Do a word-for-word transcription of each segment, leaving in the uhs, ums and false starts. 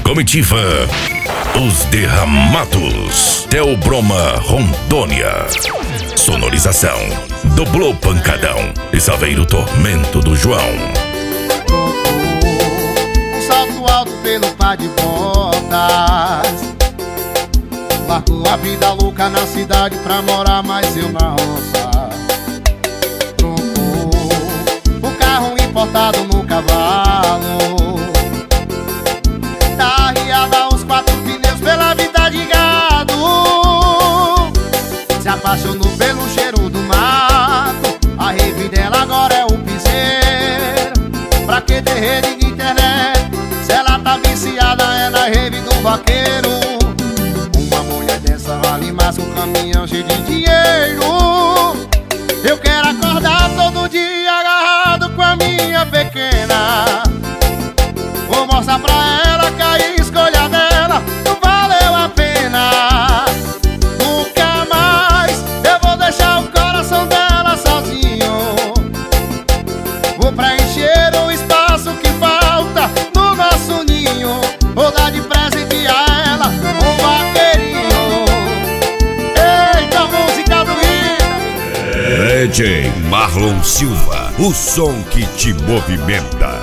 Comitiva Os Derramados. Theobroma, Rondônia. Sonorização Doblô Pancadão e Saveiro Tormento do João. Um salto alto pelo par de botas. Largou a vida louca na cidade pra morar mais eu na roça. Trocou o carro importado no cavalo. Da riada os quatro pneus pela vida de gado. Se apaixonou pelo cheiro do mato. A rave dela agora é o piseiro. Pra que ter rede de internet? Se ela tá viciada é na rave do vaqueiro. Vale mais um caminhão cheio de dinheiro. Eu quero acordar todo dia agarrado com a minha pequena. Vou mostrar pra ela que a escolha dela não valeu a pena. Nunca mais eu vou deixar o coração dela sozinho. Vou preencher o espaço que falta no nosso ninho. Vou dar de presente a ela um vaqueirinho. D J Marlon Silva, o som que te movimenta.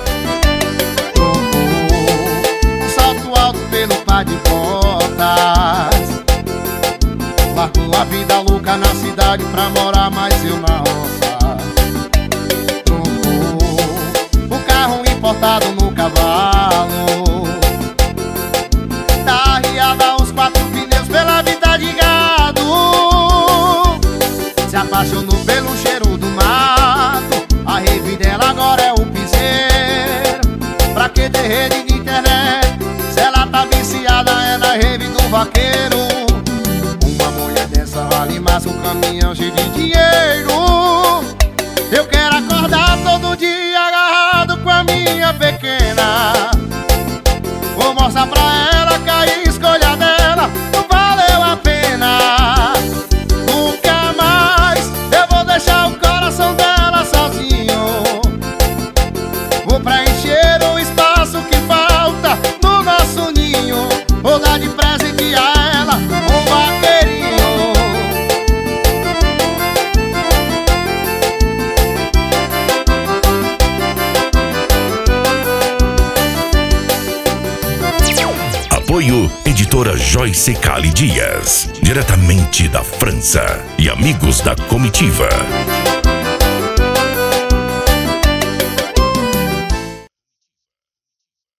Um salto alto pelo par de botas. Largou a vida louca na cidade pra morar mais eu na roça. Trocou o carro importado no cavalo. Da riada os quatro pneus pela vida de gado. Se apaixonou pelo cheiro do mato. A rave dela agora é o piseiro. Pra que ter rede de internet? Se ela tá viciada é na rave do vaqueiro. Uma mulher dessa vale mais um caminhão cheio de dinheiro. Eu quero acordar todo dia agarrado com a minha pequena. Vou mostrar pra ela que a escolha dela não valeu a pena. Nunca mais eu vou deixar o coração dela sozinho. Vou preencher o espaço que falta no nosso ninho. Vou dar de presente a ela um vaqueirinho. Apoio Editora Joyce Cali Dias, diretamente da França, e amigos da Comitiva.